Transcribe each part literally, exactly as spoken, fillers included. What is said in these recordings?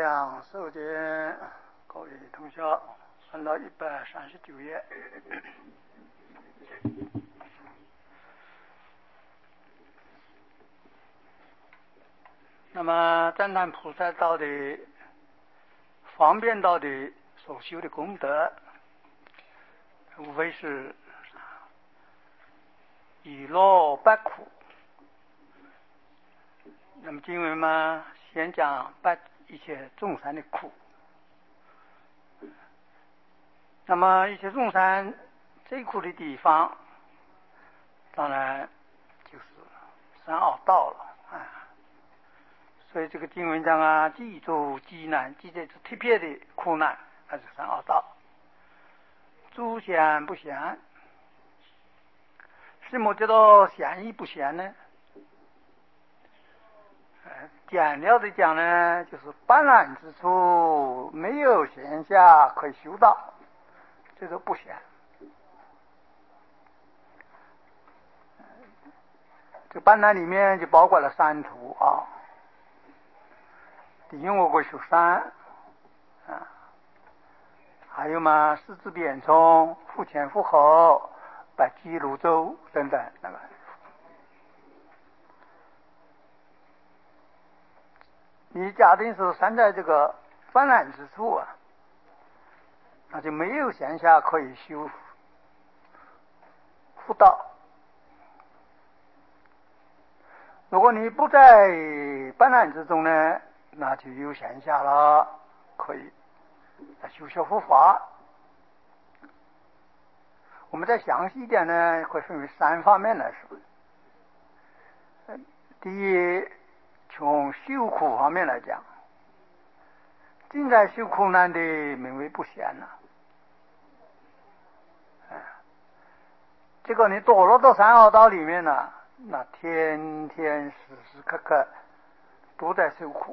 量寿经，各位同学，翻到一百三十九页。那么赞叹菩萨道的方便道的所修的功德，无非是以乐百苦。那么经文嘛，先讲百一切众生的苦。那么一切众生最苦的地方，当然就是三恶道了啊。所以这个经文讲啊，记住极难，记这是特别的苦难，那是三恶道。诸显不显，什么叫做显义不显呢？简要的讲呢，就是斑斓之处没有闲暇可以修道，这就不显。这斑斓里面就包括了三途啊，第一我国修山啊，还有嘛四字边冲、腹前腹后、百济泸州等等那个。你假定是站在这个斑斓之处啊，那就没有闲暇可以修复道。如果你不在斑斓之中呢，那就有闲暇了，可以修学佛法。我们再详细一点呢，会分为三方面来说。第一，从修苦方面来讲，正在修苦难的名为不显了。这个你堕落到三恶道里面呢，那天天时时刻刻都在受苦。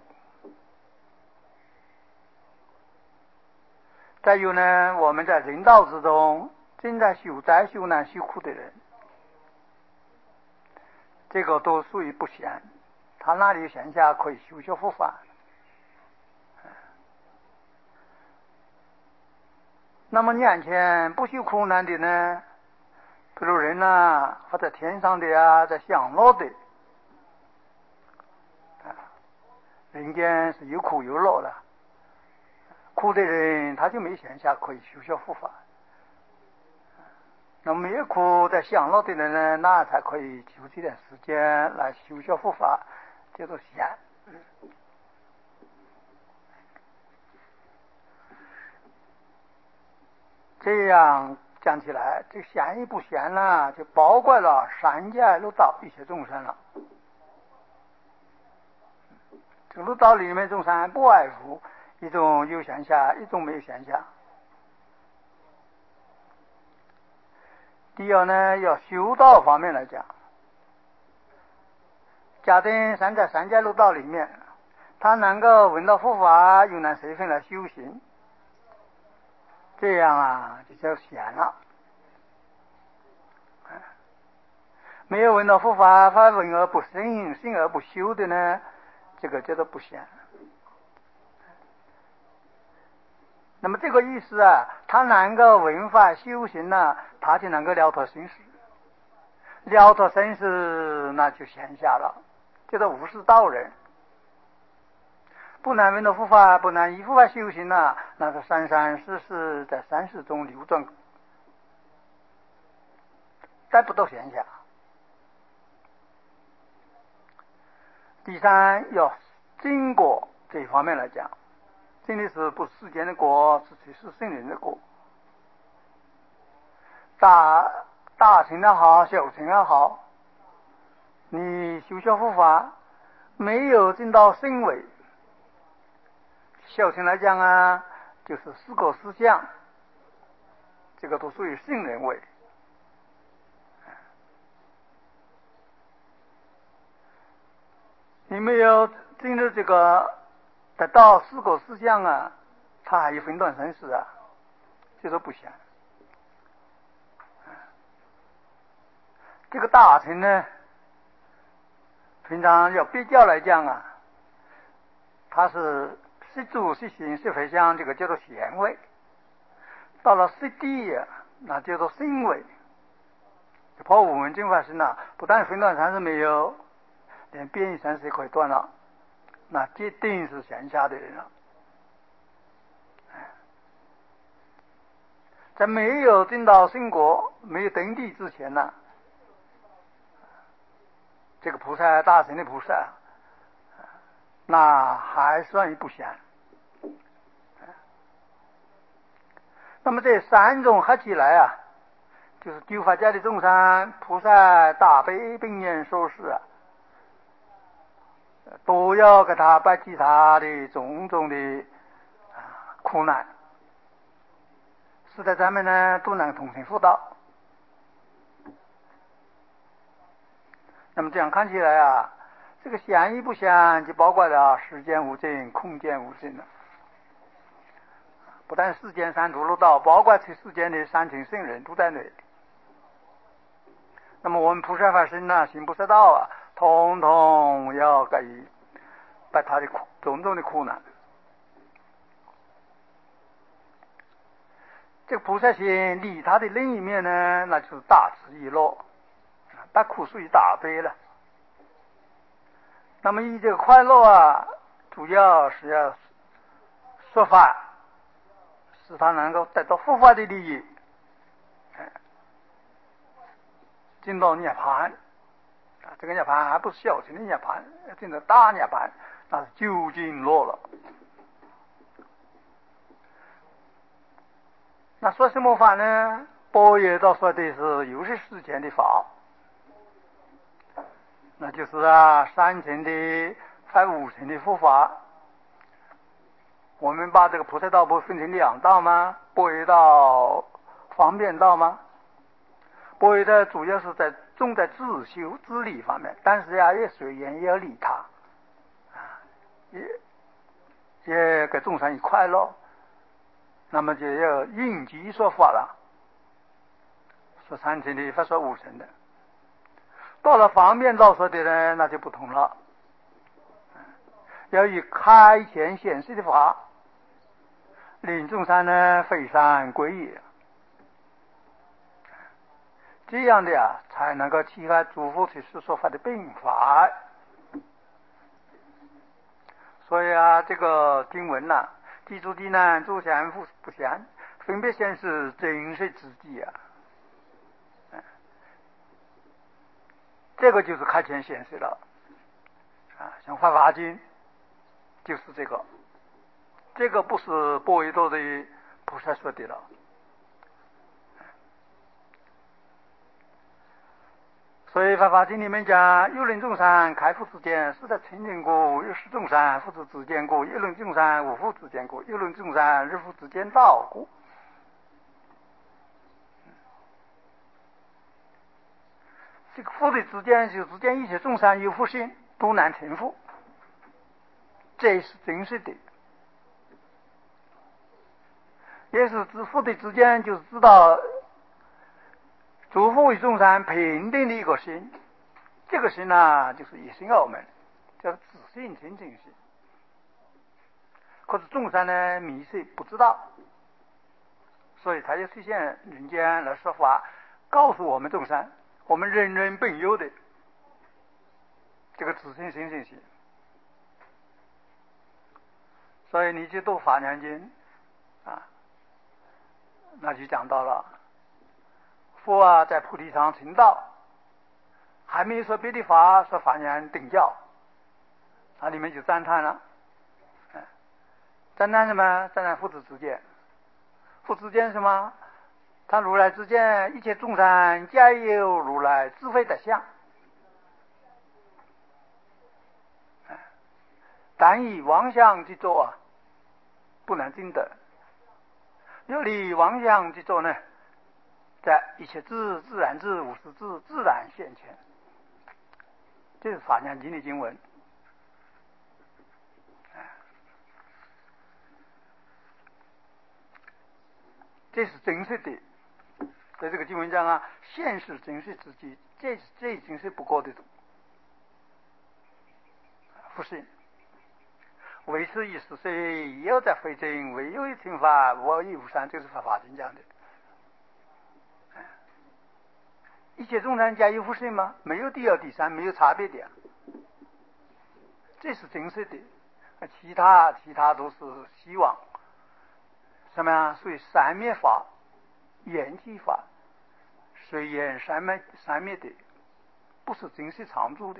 再有呢，我们在人道之中正在修灾修难修苦的人，这个都属于不显，他那里有闲暇可以修学佛法。那么眼前不修苦难的呢，比如人啊，或者天上的啊，在享乐的啊，人间是有苦有乐的，苦的人他就没闲暇可以修学佛法。那么没有苦在享乐的人呢，那才可以抽这点时间来修学佛法，叫做闲。这样讲起来，这闲与不闲呢，就包括了三界六道一切众生了。这个六道里面众生不外乎一种有闲暇，一种没有闲暇。第二呢，要修道方面来讲，假定三在三界六道里面，他能够闻到佛法，又能随分来修行，这样啊就叫闲了。没有闻到佛法，他闻而不信，信而不修的呢，这个叫做不闲。那么这个意思啊，他能够闻法修行呢，他就能够了脱生死，了脱生死那就闲暇了，叫做无事道人。不能闻到佛法，不能依佛法修行呢，那是生生世世在三世中流转，得不到闲暇。第三，要正果这一方面来讲，真的是不世间的果，是是圣人的果。大大乘也好，小乘也好，你修学佛法没有证到圣位，小乘来讲啊，就是四果四相，这个都属于圣人位。你没有证到这个得到四果四相啊，他还有分段生死啊，这都不行。这个大乘呢，平常要比较来讲啊，它是识住识行识回向，这个叫做贤位。到了识地，那叫做心位。破五门正法身呢，不但分段禅师没有，连变异禅师也可以断了，那这定是闲暇的人了。在没有证到圣果、没有登地之前呢，这个菩萨大乘的菩萨，那还算不详。那么这三种合起来啊，就是丢法界的众生菩萨大悲并念受持啊，都要给他摆其他的种种的苦难，使得咱们呢都能同情辅导。那么这样看起来啊，这个相与不相就包括了时间无尽、空间无尽了。不但世间三途六道，包括这世间的三群圣人都在内。那么我们菩萨法身呢，行菩萨道啊，统统要给予把他的苦种种的苦难。这个菩萨心离他的另一面呢，那就是大慈一乐，把苦属于大悲了。那么以这个快乐啊，主要是要说法，使他能够得到佛法的利益，进到涅槃啊，这个涅槃还不是小乘的涅槃，进到大涅槃，那是究竟乐了。那说什么法呢？般若道说的是有些世间的法，那就是啊三乘的还五乘的佛法。我们把这个菩萨道不分成两道吗？般若道、方便道吗？般若道主要是在重在自修自利方面，但是呀也随缘也要利他，也也给众生以快乐。那么就要应机说法了，说三乘的，不说五乘的。到了方便道说的呢，那就不同了，要以开显显示的法，令众生呢飞山归也。这样的呀，才能够启发诸佛去说法的并法。所以啊，这个经文呐、啊，地诸地难，诸相不不相，分别显示真实之际啊。这个就是开显显示了啊，像《法华经》就是这个，这个不是般若道的菩萨说的了。所以《法华经》里面讲，有论众生开悟之间，是在清净故；有识众生复之之间故；有论众生无复之间故；有论众生日复之间道故。这个复的之间，就之间一切众生有福心，都难成佛，这是真实的。也是指福的之间，就是知道诸佛与众生平等的一个心，这个心呢，就是一心二门，叫自性清净心。可是众生呢迷失不知道，所以他就出现人间来说法，告诉我们众生，我们人人本有的这个自性清净心。所以你去读《法华经》啊，那就讲到了佛啊在菩提上成道，还没有说别的法，说法然顶教，那里面就赞叹了，赞叹什么？赞叹父子之间，父子之间什么？他如来之间，一切众生皆有如来智慧的相，但以妄想去做啊，不能证得。要离妄想去做呢，在一切智、自然智、无实智自然现前。这是《法华经》的经文。这是真实的，在这个经文上啊，现实真实之际，这这已经是不过的福性。 为此一时虽有在非正，唯有惩罚，我亦无善，这是法华经讲的。一切众生皆有福身吗？没有第二、第三，没有差别的，这是真实的。其他其他都是希望，什么呀？所以三灭法、缘起法，随缘三灭三灭的，不是真实常住的。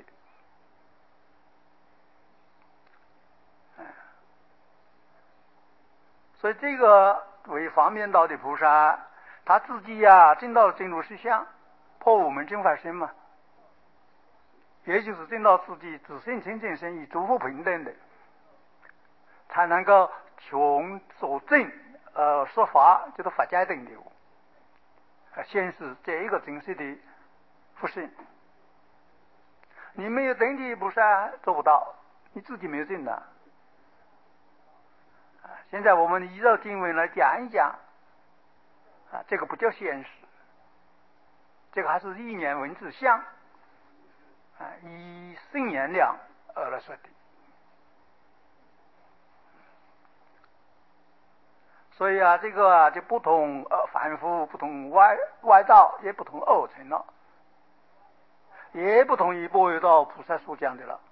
所以这个为方便道的菩萨，他自己呀、啊，证到真如实相，破我们正法身嘛，也就是证到自己自性清净身与诸佛平等的，才能够穷所证呃说法，就是法界等流，显示这一个真实的福身。你没有登地菩萨做不到，你自己没有证的。现在我们依照经文来讲一讲，啊，这个不叫现实，这个还是意念文字相，啊，以圣言量而来说的。所以啊，这个啊，就不同呃凡夫，不同外外道，也不同二乘了，也不同于般若道菩萨所讲的了。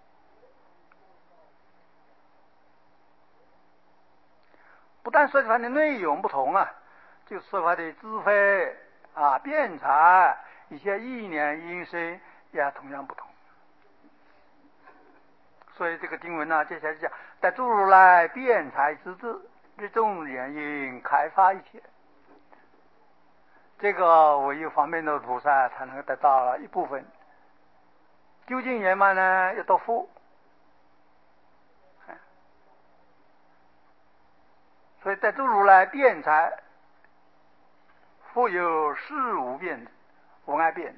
不但说法的内容不同啊，就说法的智慧啊、辩才、一些意念、因声也同样不同。所以这个经文呢、啊，接下来讲，在诸如来辩才之智，这种原因开发一切，这个唯有方便的菩萨才能得到一部分。究竟圆满呢，要到佛。所以在诸如来辩才，复有事无辩，无碍辩。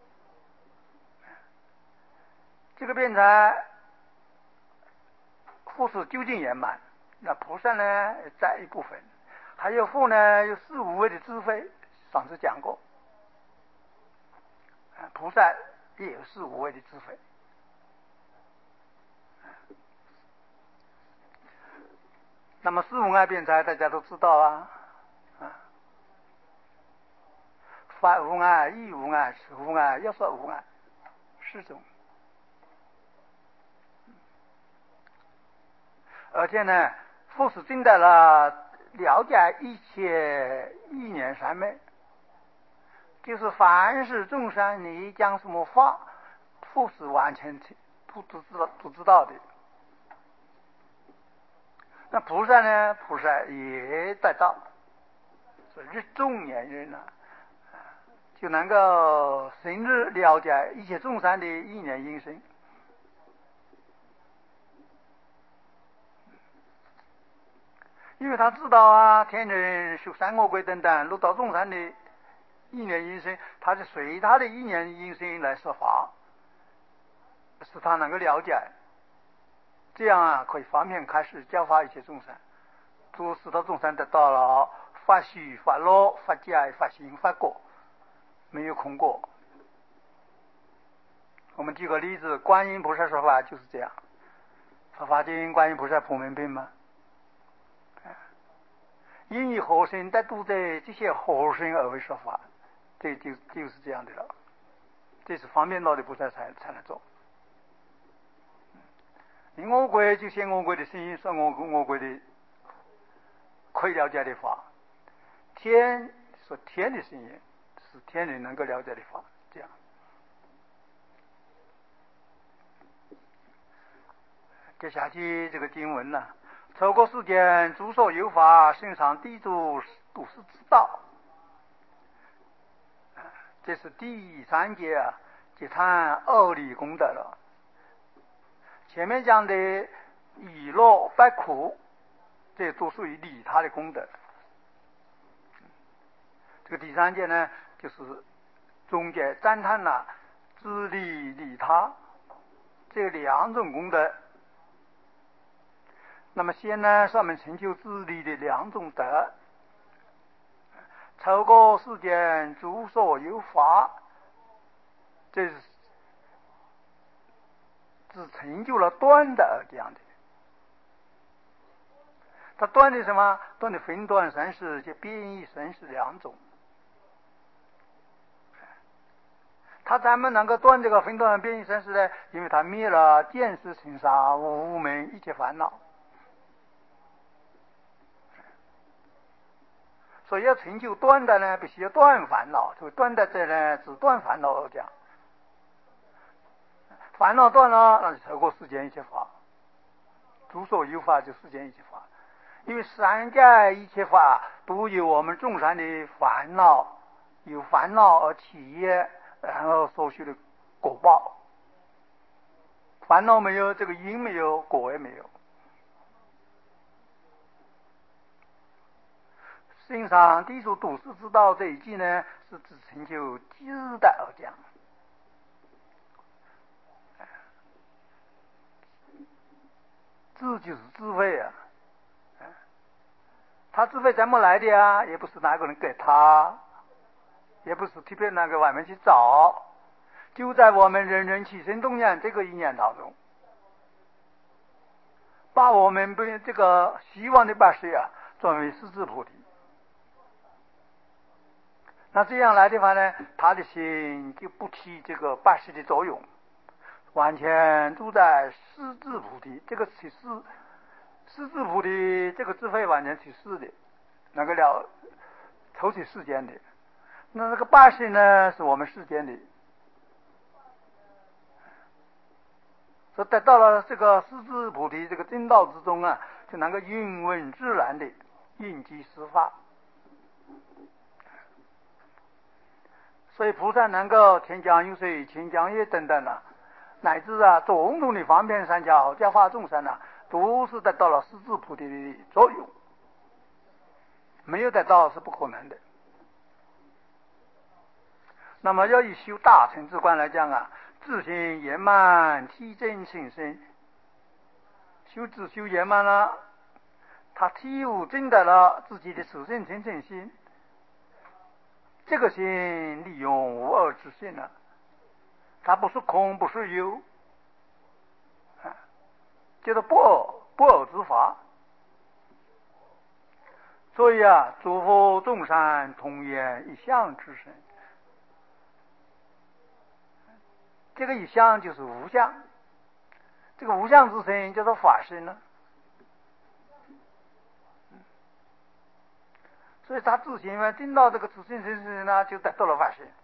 这个辩才，复是究竟圆满。那菩萨呢，占一部分，还有复呢，有四无畏的智慧，上次讲过。菩萨也有四无畏的智慧。那么四无碍辩才大家都知道啊，啊，法无碍、义无碍、事无碍、要说无碍，四种。而且呢，复是证得了了解一切意念三昧，就是凡是众生你讲什么法，复是完全都都知道都知道的。那菩萨呢？菩萨也得到，所以日众言人呢、啊，就能够深入了解一切众生的意念因声。因为他知道啊，天人、修三恶鬼等等六道众生的意念因声，他是随他的意念因声来说法，使他能够了解。这样啊，可以方便开始教化一切众生，诸使得众生得到了法须、法乐、法界、法行、法果，没有空过。我们举个例子，观音菩萨说法就是这样，法华经观音菩萨普门品嘛，因以何身得度者，这些何身而为说法，这就就是这样的了。这是方便道的菩萨才才能做。你我国就写我国的声音，说我我国的可以了解的法，天说天的声音是天人能够了解的法，这样。接下去这个经文呢、啊，透过世间诸所有法，身上地主都是知道。这是第三节啊，就谈二利功德了。前面讲的以乐百苦，这都属于利他的功德。这个第三节呢，就是中间赞叹了自利利他这两种功德。那么先呢，是我们成就自利的两种德，透过世间诸所有法，这是只成就了断的这样的。 他断的什么？断的分段生死及变异生死两种。他怎么能够断这个分段变异生死呢？因为他灭了见识尘沙无门一切烦恼。所以要成就断的呢，必须要断烦恼。所以断的者呢，只断烦恼而讲。烦恼断了，那就超过世间一切法。诸所有法就世间一切法。因为三界一切法都有我们众生的烦恼，有烦恼而起业，然后所需的果报。烦恼没有，这个因没有，果也没有。欣赏地处笃实之道这一句呢，是指成就智的而讲。智就是智慧啊，他智慧怎么来的啊？也不是哪个人给他，也不是特别那个外面去找，就在我们人人起心动念这个一念当中，把我们不这个希望的八识啊转为四智菩提。那这样来的话呢，他的心就不起这个八识的作用，完全住在四智菩提。这个是四四智菩提，这个智慧完全是四的，那个了抽取世间的。那这个八识呢，是我们世间的。所以得到了这个四智菩提这个正道之中啊，就能够应运自然的应机施法。所以菩萨能够天降有水、清江月等等啊，乃至啊种种的方便善巧教化众生啊，都是得到了四智菩提的作用，没有得到是不可能的。那么要以修大乘之观来讲啊，自心圆满，体证心身，修自修圆满了，他体悟证得了自己的自性清净心，这个心利用无二之性了，它不是空，不是有，叫做不二不二之法。所以啊，诸佛众生同言一相之身，这个一相就是无相，这个无相之身叫做法身呢。所以他自行呢，进到这个自性身身呢，就得到了法身。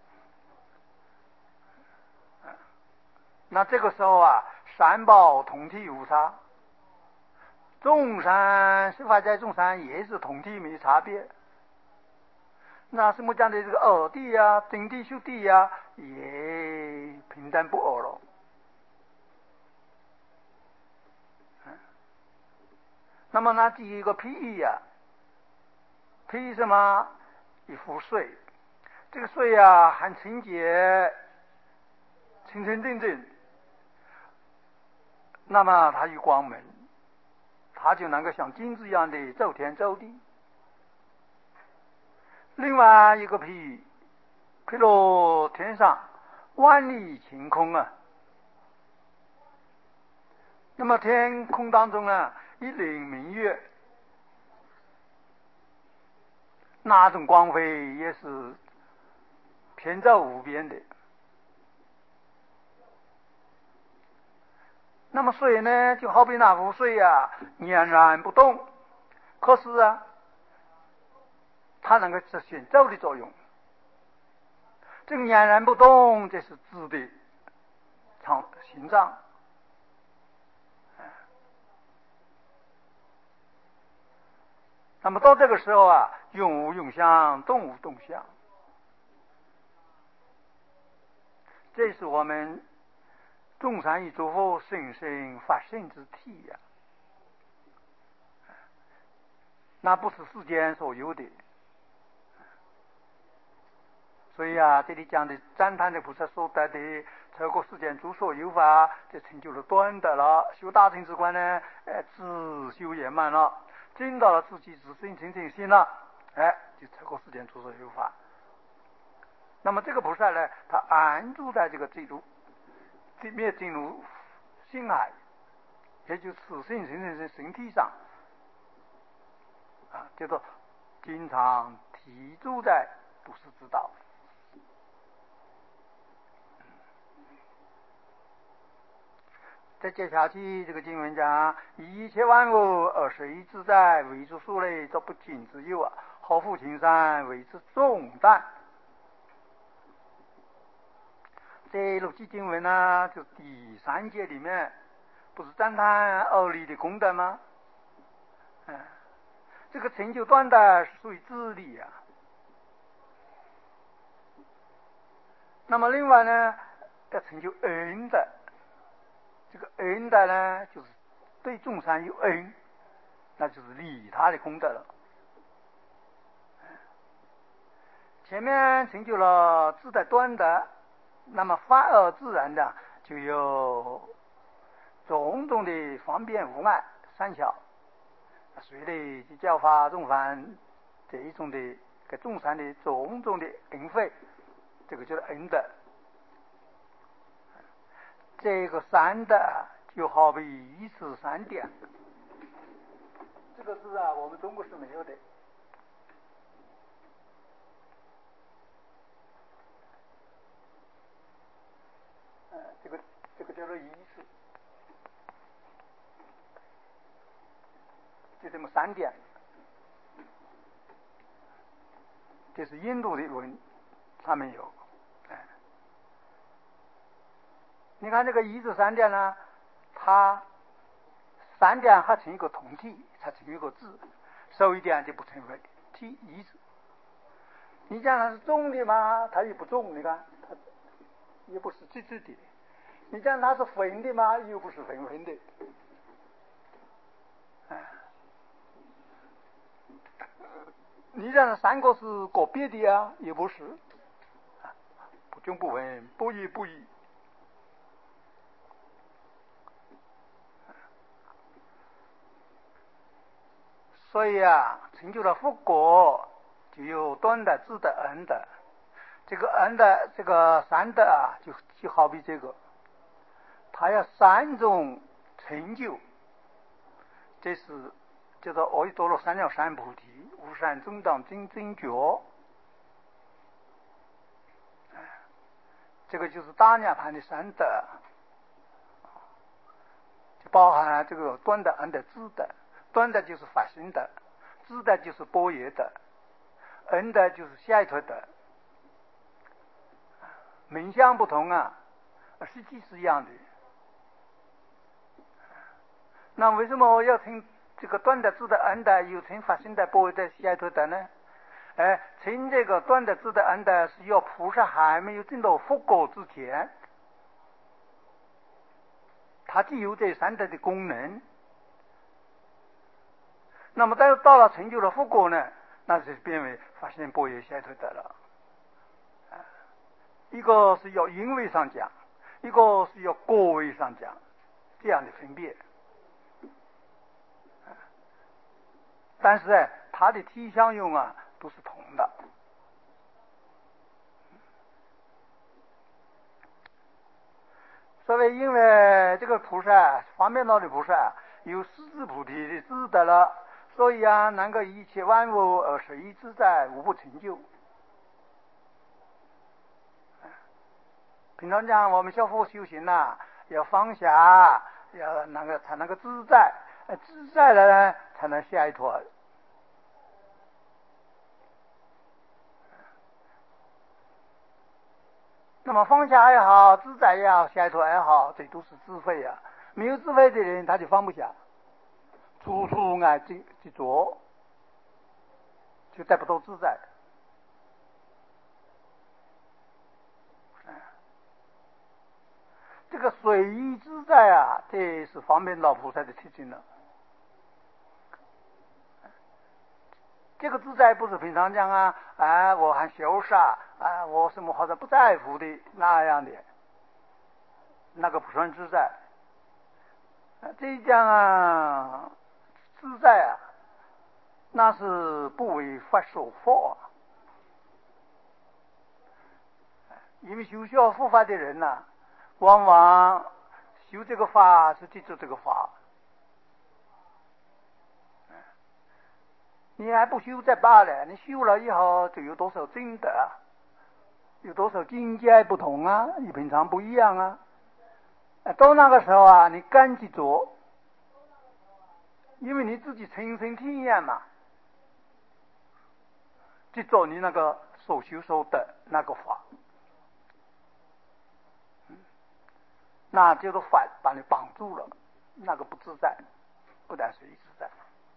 那这个时候啊，三宝同体无差，众生十法界众生也是同体没差别。那什么讲的这个二谛呀、真谛、修谛呀，也平等不二了。那么呢，第一个譬喻呀，譬喻什么？一壶水，这个水啊很清洁，清清净净，那么它有光明，它就能够像金子一样的走天走地。另外一个譬喻，譬如天上万里晴空啊，那么天空当中啊一轮明月，那种光辉也是遍照无边的。那么水呢，就好比那壶水啊，儼然不动，可是啊，它能够实现走的作用。这个儼然不动，这是指的常心脏。那么到这个时候啊，用无用相，动无动相，这是我们众生与诸佛甚深法身之体呀、啊，那不是世间所有的。所以啊，这里讲的赞叹的菩萨所得的超过世间诸所有法，就成就了端得了。修大乘之观呢，哎，自修圆满了，证到了自己自性清净心了，哎，就超过世间诸所有法。那么这个菩萨呢，他安住在这个这入这面进入心海，也就此性清净的身体上， 啊，叫做经常提出在都是知道。再接下去这个经文讲，一切万物而随自在，为之数类，则不仅之有啊，何复青山为之重担。这六句经文呢，就第三节里面不是赞叹二力的功德吗？嗯，这个成就断的是属于自力啊。那么另外呢，要成就恩的。这个恩的呢，就是对众生有恩，那就是利他的功德了。前面成就了自在端的，那么发而自然的就有种种的方便无碍善巧，随类去教化众凡这一种的给众生的种种的恩惠，这个就是恩德。这个三德就好比一词三点，这个字啊，我们中国是没有的。呃，这个这个叫做一词，就这么三点。这是印度的文，上面有。你看这个一字三点呢，它三点还成一个同体，才成一个字，少一点就不成为体一字。你讲它是重的吗？它也不重，你看它也不是直直的。你讲它是分的吗？又不是分分的。你讲三个是个别的啊，也不是。不中不分，不一不一。所以啊，成就了佛果，就有端的、智的、恩的。这个恩的这个三德啊，就就好比这个，它要三种成就，这是叫做阿耨多罗三藐三菩提，无上正等正正觉。这个就是大涅盘的三德，就包含这个端的、恩的、智的。端的就是法心的，智的就是般若的，恩的就是解脱的。名相不同啊，实际是一样的。那为什么要称这个端的、智的、恩的，又称法心的、般若的、解脱的呢？哎，称这个端的、智的、恩的，是要菩萨还没有证到佛果之前，它具有这三德的功能。那么到到了成就了佛果呢，那就变为法心般若解脱得了。一个是要因位上讲，一个是要果位上讲，这样的分别。但是呢，它的体相用啊都是同的。所谓因为这个菩萨方便道的菩萨有四智菩提的智德了，所以啊，能够一切万物而随自在，无不成就。平常讲，我们学佛修行呐、啊，要放下，要那个才能够自在，自在了呢，才能解脱。那么放下也好，自在也好，解脱也好，这都是智慧啊。没有智慧的人，他就放不下，处处爱去去做，就得不到自在。这个随意自在啊，这是方便老菩萨的特征了。这个自在不是平常讲啊，啊，我很潇洒啊，我什么好像不在乎的那样的，那个不算自在。啊、这一讲啊，自在啊，那是不为法所惑、啊。因为修学佛法的人呐、啊，往往修这个法是记住这个法。 你还不修再罢了，你修了以后就有多少真德，有多少境界不同啊，与平常不一样啊。到那个时候啊，你敢去做，因为你自己亲身体验嘛，去做你那个所修所得那个法，那这个法把你绑住了，那个不自在，不但随意自在。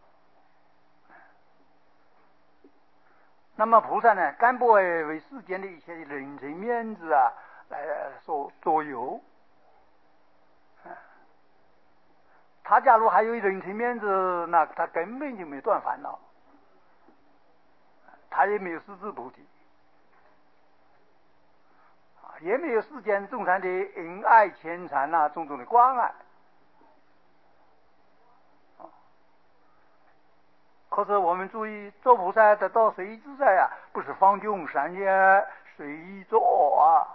那么菩萨呢，敢不会为世间的一些人情面子啊来所左右。他假如还有人情面子，那他根本就没断烦恼，他也没有四智菩提，也没有世间众生的恩爱牵缠啊，种种的关爱。可是我们注意，做菩萨得到随意自在啊，不是方穷善业随意做啊。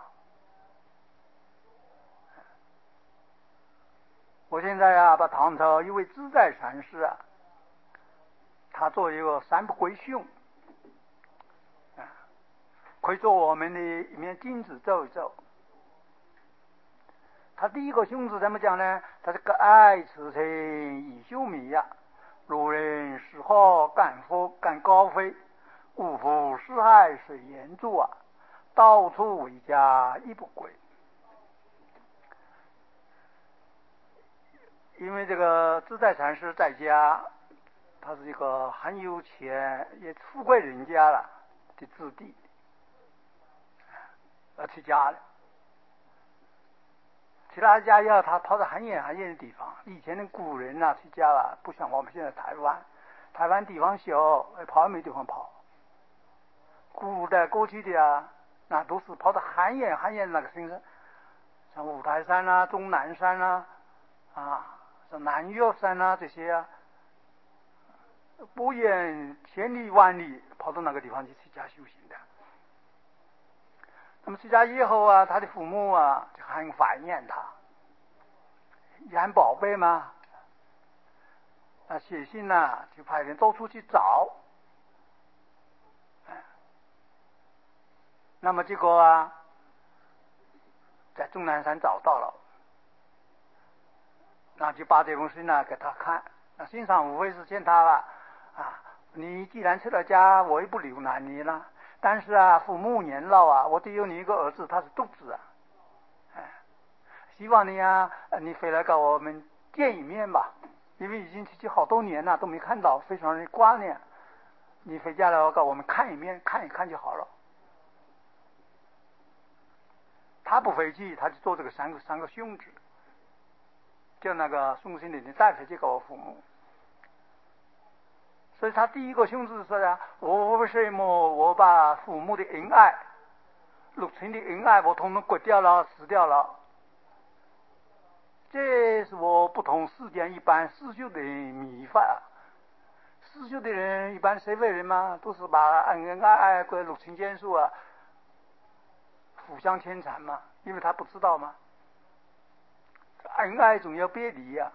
我现在啊，把唐朝一位自在禅师啊，他做一个三不归训，啊，可以做我们的一面镜子照一照。他第一个训是怎么讲呢？他是个爱此情以修迷呀，如人是好敢飞敢高飞，勿复四海水淹住啊，到处为家亦不归。因为这个自在禅师在家，他是一个很有钱也富贵人家了的子弟，而去家了。其他家要他跑到很远很远的地方。以前的古人啊，去家了，不像我们现在台湾，台湾地方小，跑也没地方跑。古代过去的啊，那都是跑到很远很远那个山上，像五台山啊、终南山啊，啊。像南岳山啊这些啊，不远千里万里跑到那个地方去出家修行的。那么出家以后啊，他的父母啊就很怀念他，也很宝贝嘛。那写信呢，就派人到处去找。那么结果啊，在终南山找到了。那就把这封信呢给他看，那信上无非是见他了啊，你既然出了家，我也不留难你了。但是啊，父母年老啊，我只有你一个儿子，他是独子啊，哎，希望你啊，你回来跟我们见一面吧，因为已经出去好多年了，都没看到，非常的挂念。你回家了，跟我们看一面，看一看就好了。他不回去，他就做这个三个三个训旨。叫那个送信的人带回去给我父母，所以他第一个训旨说呀：我为什么我把父母的恩爱、六亲的恩爱，我统统割掉了、死掉了？这是我不同世间一般世俗的迷法。世俗的人一般社会人嘛，都是把恩恩爱爱跟六亲眷属啊互相牵缠嘛，因为他不知道嘛。恩爱总要别离呀、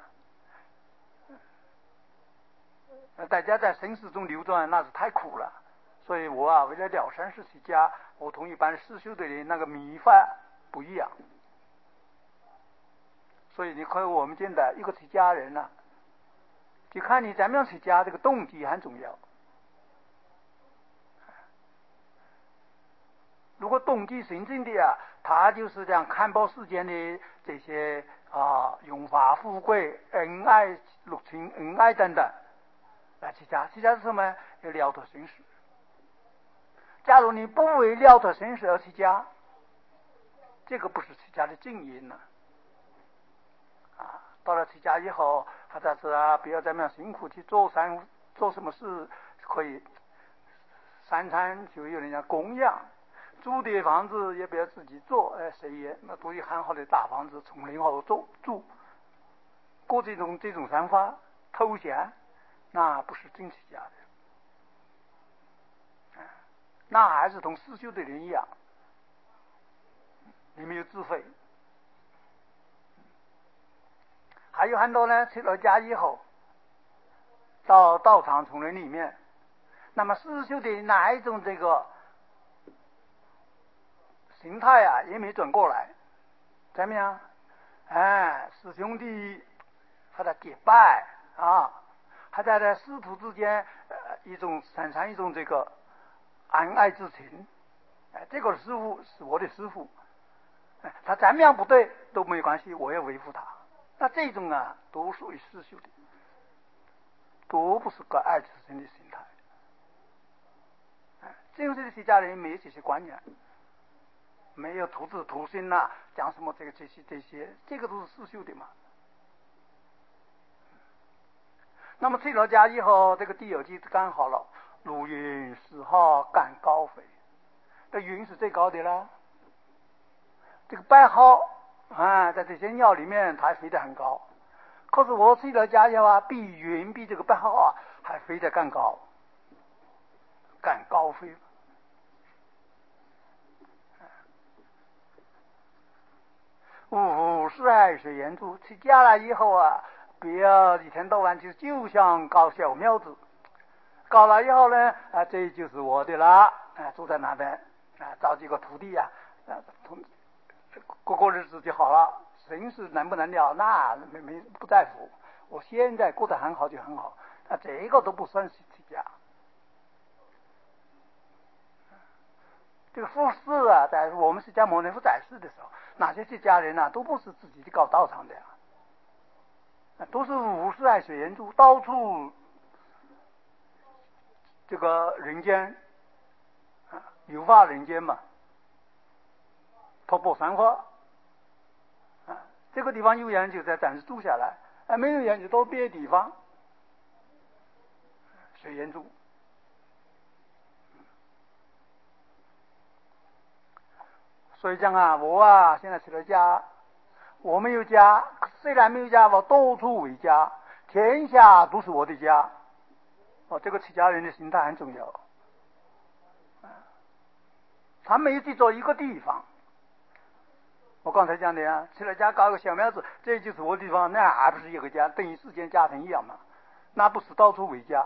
啊，大家在生死中流转，那是太苦了。所以我啊，为了了生死起家，我同一般世俗的人那个迷法不一样。所以你看我们现在一个出家人呢、啊，就看你怎么样出家，这个动机很重要。如果动机纯正的啊，他就是这样看破世间的这些啊荣华富贵、恩爱、六亲、恩爱等等来出家。出家是什么？要了脱生死。假如你不为了脱生死而出家，这个不是出家的正因呢、啊。啊，到了出家以后，或者是啊，不要这么样辛苦去做三做什么事，可以三餐就有人家供养。租的房子也不要自己做，哎，谁也那都有很好的大房子，从零后住住，过这种这种生活偷闲，那不是真出家的，那还是同世俗的人一样，你没有智慧。还有很多呢，出了家以后，到道场丛林里面那么四修的哪一种这个形态啊，也没转过来，怎么样？哎，师兄弟和他结拜啊，还在这师徒之间呃一种产生一种这个恩爱之情。哎，这个师傅是我的师傅，哎，他怎么样不对都没有关系，我要维护他。那这种啊，都属于师兄弟，都不是个爱之情的心态。哎，正式的出家人没有这些观念，没有徒子徒孙呐，讲什么这个这些这些，这个都是师兄的嘛。那么出了家以后，这个地有机干好了，如云四号干高飞，这云是最高的啦。这个白蒿啊，在这些鸟里面它还飞得很高，可是我出了家以后啊，比云比这个白蒿啊还飞得更高，干高飞。五十二岁人住出家了以后啊，不要一天到晚就就想搞小庙子，搞了以后呢，啊，这就是我的了，啊，住在那边，啊，找几个徒弟呀、啊，啊，过过日子就好了。生死能不能了，那没没不在乎。我现在过得很好就很好，那这个都不算是出家。这个复世啊，在我们释迦牟尼佛在世的时候，那些出家人啊，都不是自己搞道场的呀、啊，都是五十来岁人住，到处这个人间啊，有化人间嘛，托钵三花啊，这个地方有人就在暂时住下来，啊，没有人就到别的地方随缘住。所以讲啊，我啊现在出了家，我没有家，虽然没有家，我到处为家，天下都是我的家。哦，这个出家人的心态很重要。他没有记住一个地方。我刚才讲的啊，出了家搞个小庙子，这就是我的地方，那还不是一个家，等于世间家庭一样嘛？那不是到处为家。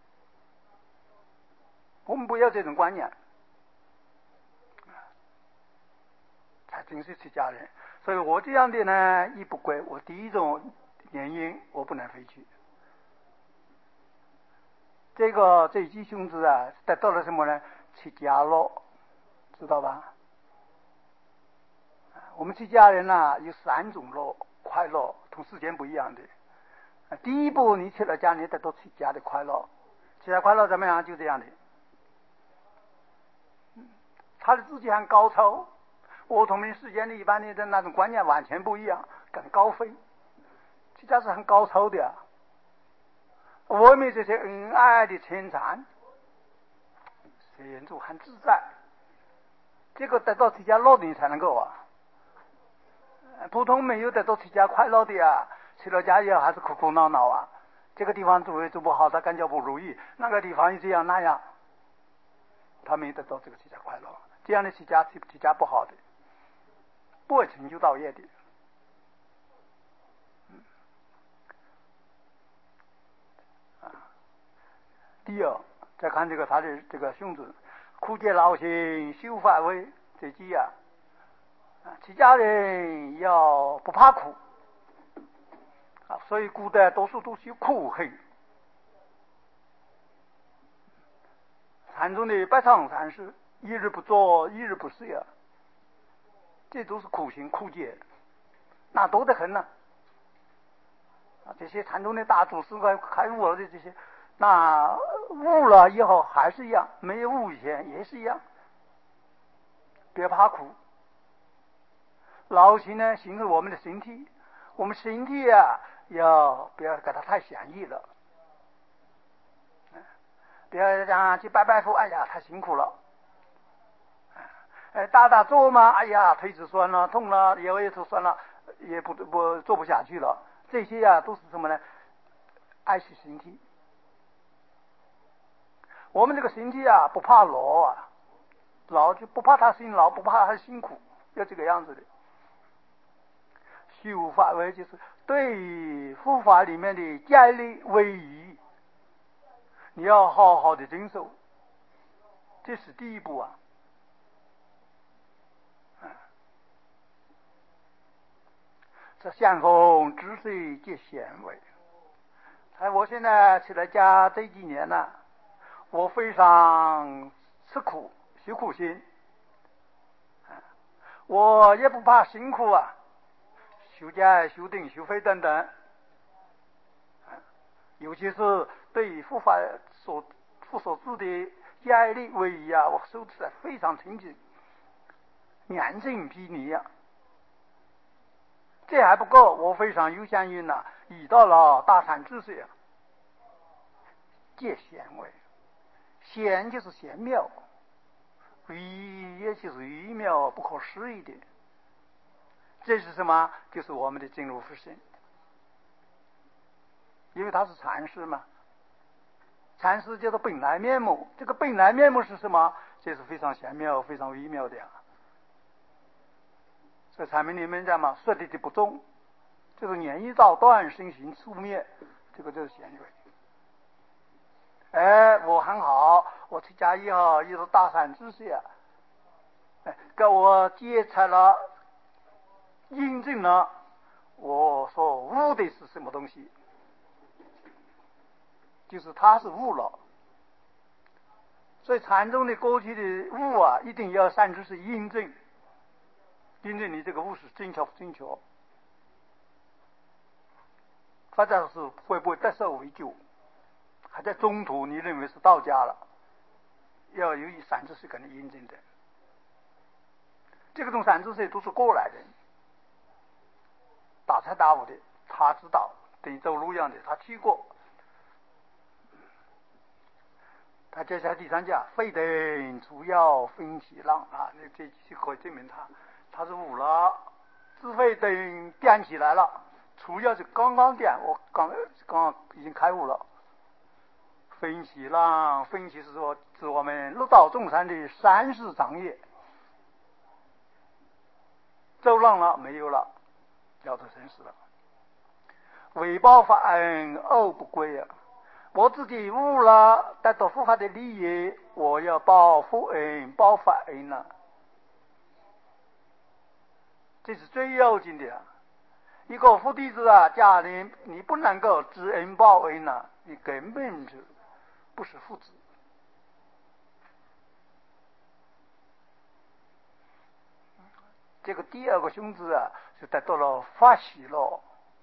我们不要这种观念。才真是出家人。所以我这样的呢，一不归，我第一种原因我不能回去。这个这几兄弟啊，得到了什么呢？出家乐，知道吧？我们出家人啊，有三种乐，快乐同世间不一样的。第一步，你出了家，你得到出家的快乐。出家快乐怎么样？就这样的。他的自己很高超。我同们世间的一般的那种观念完全不一样，更高飞，出家是很高超的啊。我们这些恩爱的牵缠，随缘住很自在，这个得到出家乐的才能够啊。普通没有得到出家快乐的啊，出了家以后还是哭哭闹闹啊。这个地方做也做不好，他感觉不如意；那个地方又这样那样，他没得到这个出家快乐。这样的出家出出家不好的。不会成就道业的。嗯啊、第二，再看这个他的这个兄弟，苦戒劳行修法位这几样啊，出家人要不怕苦啊，所以古代多数都是有苦恨。禅宗的百常禅师，一日不作，一日不睡啊，这都是苦行苦戒，那多得很呢、啊。这些禅宗的大祖师开开悟了的这些，那悟了以后还是一样，没有悟以前也是一样。别怕苦，劳行呢，形成我们的身体，我们身体啊，要不要给它太闲逸了？不要让去拜拜佛，哎呀，太辛苦了。哎，打打坐嘛，哎呀，腿子酸了，痛了，腰也都酸了，也不不做不下去了。这些啊，都是什么呢？爱惜身体。我们这个身体啊，不怕劳啊，劳就不怕他辛劳，不怕他辛苦，要这个样子的。修法为就是对佛法里面的戒律威仪， 你要好好的遵守，这是第一步啊。这相逢知水皆咸味。哎，我现在起来家这几年呢，我非常吃苦，修苦心，我也不怕辛苦啊，修戒、修定、修慧等等，尤其是对护法所父所制的戒律威仪啊，我受持的非常清净，严正逼离啊。这还不够，我非常有相应呢，已到了大禅之水啊，戒贤味，贤就是贤妙，微也就是微妙不可思议的。这是什么？就是我们的真如佛性，因为它是禅师嘛，禅师叫做本来面目，这个本来面目是什么？这是非常贤妙、非常微妙的啊。在禅门里面讲嘛，说的的不中，就是言一照断，身形触灭，这个就是贤慧。哎，我很好，我出家以后也是大善知识啊，哎，给我揭开了，印证了我所悟的是什么东西，就是他是悟了。所以禅宗的过去的悟啊，一定要善知识印证，印证你这个悟是正确不正确，或者是会不会得受为救，还在中途你认为是道家了，要由于善知识给你印证的。这个种善知识都是过来人，大彻大悟的，他知道，等于走路一样的，他去过。他接下来第三讲，非等除药分其浪啊，那这就可以证明他他是悟了，自费灯点起来了，除药是刚刚点，我刚刚已经开悟了。分其浪，分其是说指我们六道众生的三世长业，走浪了没有了，了脱生死了。为报法恩而不归啊！我自己悟了，得到佛法的利益，我要报佛恩、报法恩了，这是最要紧的啊！一个佛弟子啊，家人你不能够知恩报恩了、啊，你根本就不是父子。这个第二个兄弟啊，就得到了法喜乐。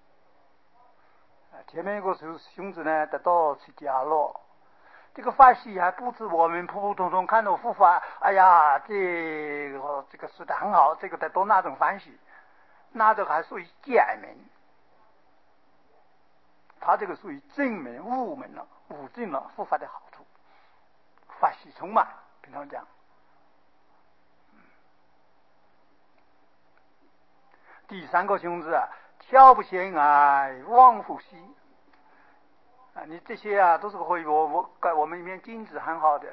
前面一个是兄弟呢，得到出家乐。这个法喜还不止我们普普通通看到佛法，哎呀，这个这个说的很好，这个得到那种欢喜，那这个还属于简门，他这个属于正门、悟门了，悟证了佛法的好处，法喜充满。平常讲，第三个兄弟啊，跳不嫌矮，忘复息啊，你这些啊都是会我我在我们里面精子很好的。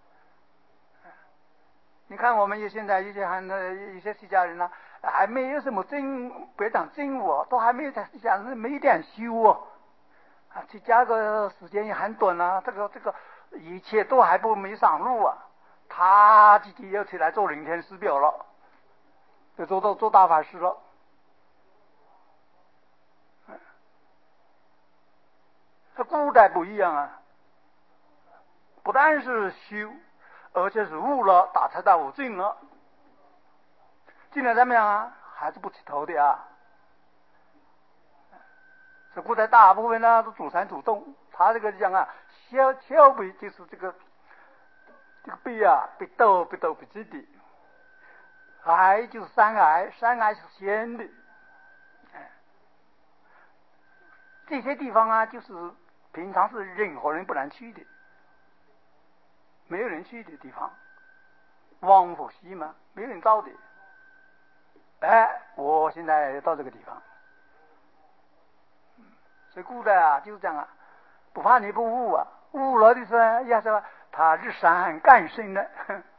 你看我们现在一些很一些出家人呢、啊，还没有什么真，别讲真悟，都还没有在想是没点修哦，啊，出家个时间也很短啊，这个这个一切都还不没上路啊，他自己要起来做人天师表了，就做到做大法师了。这古代不一样啊，不但是修，而且是悟了，大彻大悟证了。今天怎么样啊？还是不起头的啊。这古代大部分呢都主禅主动，他这个讲啊，小小辈就是这个这个辈啊，被斗被斗不记的，爱就是三爱，三爱是仙的，哎，这些地方啊，就是平常是任何人不能去的，没有人去的地方，王府西嘛，没有人造的。哎，我现在到这个地方，所以古代啊就是这样啊，不怕你不悟啊，悟了的时候也是他日山干深的，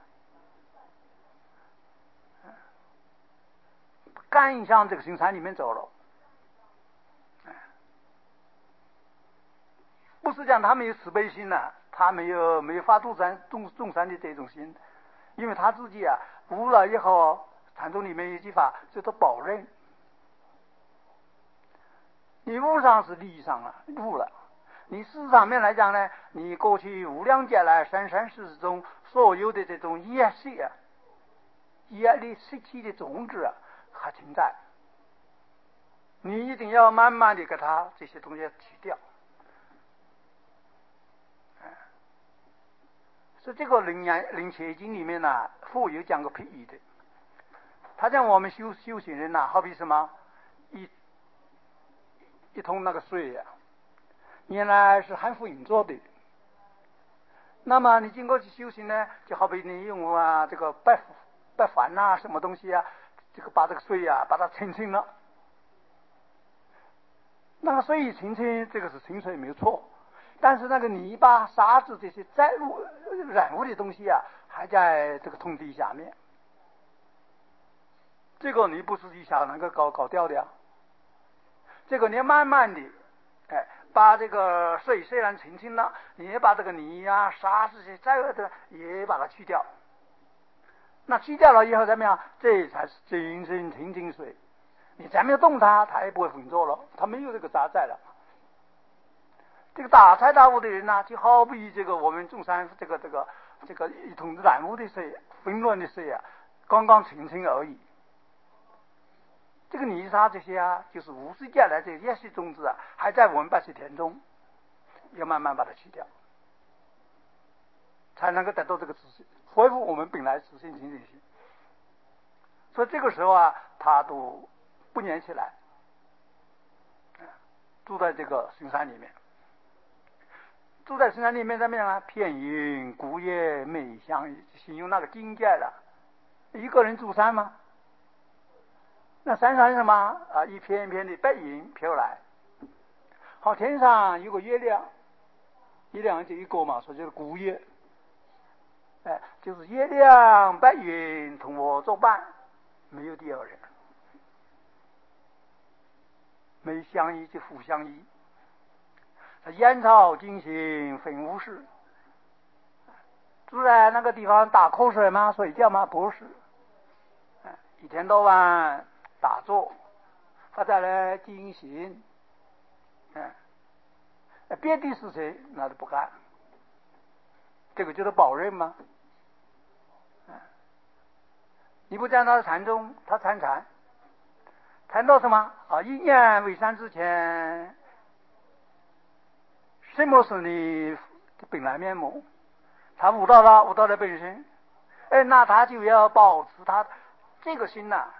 干向这个深山里面走了。不是讲他们有慈悲心呢、啊， 他没有没有发度山众众山的这种心，因为他自己啊悟了以后，禅宗里面有句话叫做保任。你悟上是理上了，悟了。你事上面来讲呢，你过去无量劫来生生世世中所有的这种业识啊、业力习气的种子啊，还存在。你一定要慢慢的给它这些东西去掉。所以这个灵言灵切经里面呢，佛有讲个譬喻的。他讲我们修修行人呐、啊，好比什么一一桶那个水呀、啊，原来是含浮引做的。那么你经过去修行呢，就好比你用啊这个白白矾呐什么东西啊，这个把这个水啊把它澄清了。那个水一澄清，这个是清水没有错。但是那个泥巴、沙子这些载物、染物的东西啊，还在这个桶底下面。这个你不是一下能够搞搞掉的呀。这个你慢慢的，哎，把这个水虽然澄清了，你也把这个泥啊、沙这些载物的也把它去掉。那去掉了以后怎么样？这才是真正清净水。你再没有动它，它也不会浑浊了，它没有这个杂在了。这个大彻大悟的人呢、啊，就好比这个我们中山这个这个这个一桶染污的水、混乱的水啊，刚刚澄清而已。这个泥沙这些啊，就是无世界来这些业识种子啊，还在我们白水田中，要慢慢把它去掉，才能够得到这个自信，恢复我们本来自信清净心。所以这个时候啊，他都不粘起来，住在这个深山里面。住在深山里面怎么样啊？片云孤叶美香，形容那个境界了。一个人住山吗？那山上是什么啊？一片一片的白云飘来。好，天上有个月亮，月亮就一个嘛，所以就是孤叶。哎，就是月亮白云同我作伴，没有第二人。没相依就互相依。烟草尽行分无事。住在那个地方打瞌睡吗？睡觉吗？不是，一天到晚打坐，或者来进行，嗯，别的事情那都不干。这个就是保任吗？嗯，你不讲他是禅宗，他参禅，谈到什么啊？一念为善之前，什么是你的本来面目？他悟到了，悟到了本身，哎，那他就要保持他这个心呐、啊，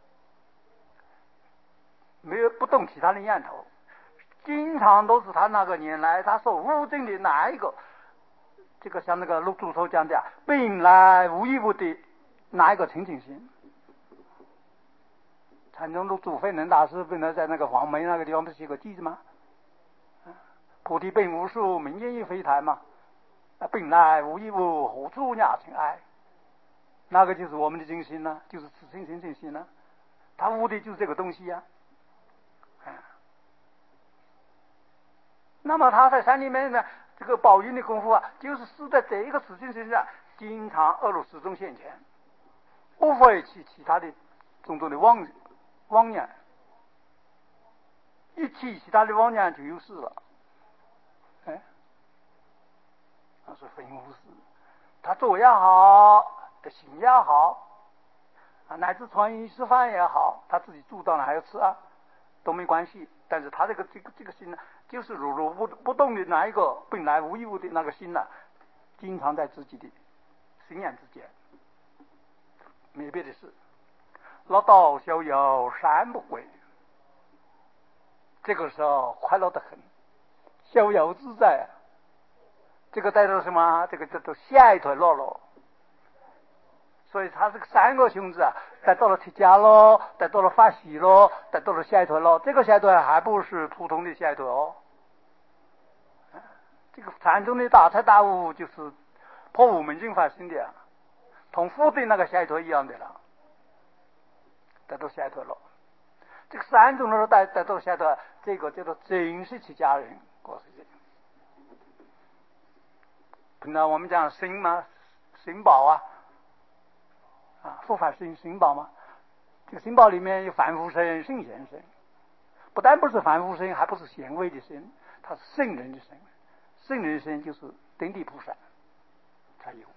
没有不动其他的念头，经常都是他那个年来他所悟证的哪一个，这个像那个陆主所讲的，本来无一物的哪一个清净心。禅宗陆主慧能大师本来在那个黄梅那个地方不是写个偈子吗？菩提本无树，明镜亦非台嘛。本来无一物，何处惹尘埃？那个就是我们的真心呢、啊，就是此心清净心呢、啊。他悟的就是这个东西呀、啊。那么他在山里面呢，这个宝云的功夫啊，就是是在这一个此心身上，经常二路始终现前，不会去其他的种种的妄妄念，一起其他的妄念就有事了。哎，他说分无事，他做也好，他行也好，啊，乃至穿衣吃饭也好，他自己住到了还要吃啊，都没关系。但是他这个这个这个心呢，就是如如不不动的那一个本来无一物的那个心呢、啊，经常在自己的心眼之间，没别的事。老道逍遥山不归，这个时候快乐得很，逍遥自在。这个带到什么？这个叫做下一腿落落。所以他这个三个兄弟啊，得到了出家咯，得到了法喜咯，得到了下一腿咯。这个下一腿还不是普通的下一腿哦。这个禅宗的大彻大悟就是破无明尽发生的，同佛的那个下一腿一样的了，得到下一腿了。这个三种人得得到下一腿，这个叫做真是出家人，过是这个。 碰到我们讲心嘛，心宝啊，啊，佛法心心宝嘛。这个心宝里面有凡夫身、圣贤身，不但不是凡夫身，还不是贤位的身，它是圣人的身。圣人的身就是登地菩萨才有。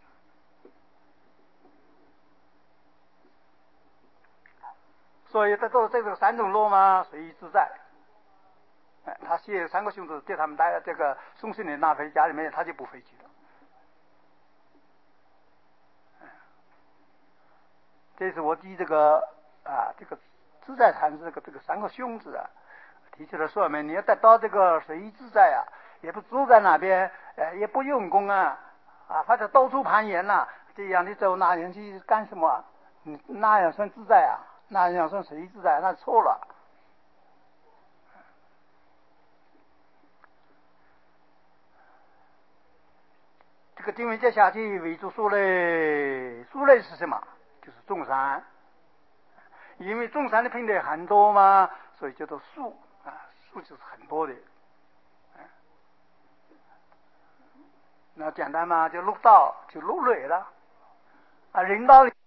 所以他都这个三种落嘛，随意自在。哎，他写三个兄弟对他们带这个送信人拿回家里面，他就不回去了。这是我提这个啊，这个自在禅师这个这个三个兄字啊，提出来说明你要得到这个随意自在啊，也不住在那边，呃，也不用功啊，啊，或者到处攀岩呐、啊，这样你走哪样去干什么、啊？你那样算自在啊？那样算随意自在？那错了。这个经文接下去为主说类，说类是什么？就是众山。因为众山的品类很多嘛，所以叫做数啊，数就是很多的。那简单嘛，就六道就六类了啊，人道